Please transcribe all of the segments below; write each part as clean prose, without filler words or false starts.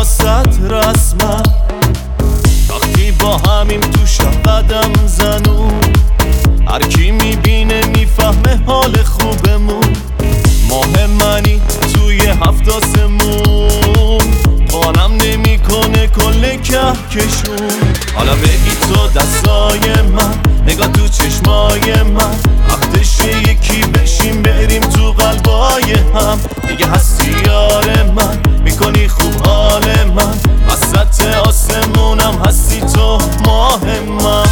واسط رسمم، وقتی با همیم تو شب قدم زنون، هر کی میبینه میفهمه حال خوبمون. ماه منی توی 7 آسمون، قانم نمیکنه کل کهکشون. حالا بگی تو دستای من، نگاه تو چشمای من، وقتشه یکی بشیم بریم تو قلبای هم. دیگه هستی یار من، میکنی خوب حال من، وسط آسمونم هستی تو ماه من.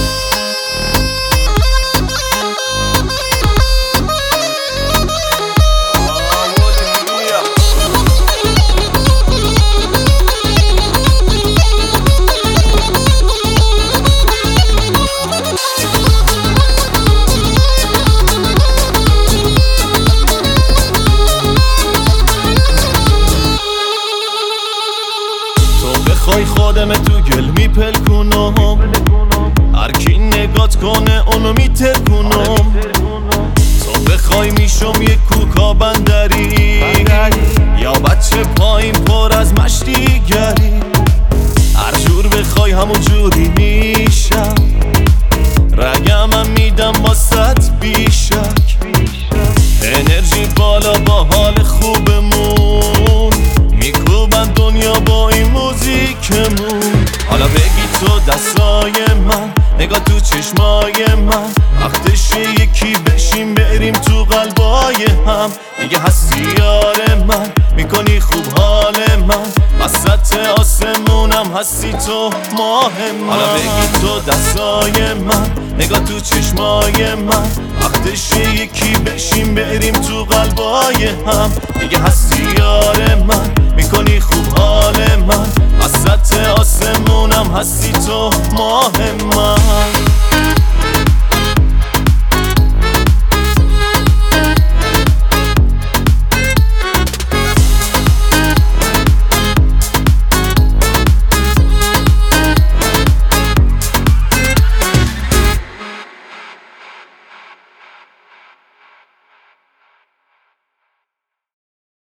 بخوای خودم تو گل میپلکونم، هر کی نگات کنه اونو میترکونم. تو بخوای میشم یه کوکا بندری، یا بچه پایین پر از مشتیگری. هر جور بخوای همون جوری میشم، رگمم میدم واسط بیشک. انرژی بالا با حال خوبمون، میکوبن دنیا با این موزیکمون. حالا بگی تو دستای من، نگاه تو چشمای من، وقتشه یکی بشیم بریم تو قلبای هم. دیگه هستی یار من، میکنی خوب حال من، وسط آسمونم هستی تو ماه من. حالا بگی تو دستای من، نگاه تو چشمای من، وقتشه یکی بشیم بریم تو قلبای هم. دیگه هستی یار من، میکنی خوب